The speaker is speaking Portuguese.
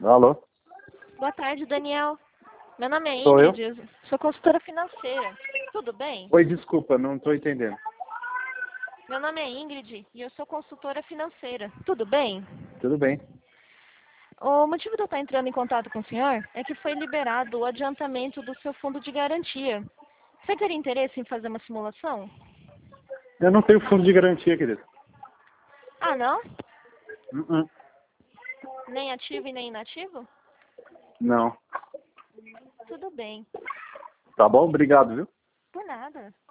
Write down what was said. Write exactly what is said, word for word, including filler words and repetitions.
Alô? Boa tarde, Daniel. Meu nome é Sou eu? Ingrid, eu sou consultora financeira. Tudo bem? Oi, desculpa, não estou entendendo. Meu nome é Ingrid e eu sou consultora financeira. Tudo bem? Tudo bem. O motivo de eu estar entrando em contato com o senhor é que foi liberado o adiantamento do seu fundo de garantia. Você teria interesse em fazer uma simulação? Eu não tenho fundo de garantia, querido. Ah, não? Uh -uh. Nem ativo e nem inativo? Não. Tudo bem. Tá bom? Obrigado, viu? Por nada.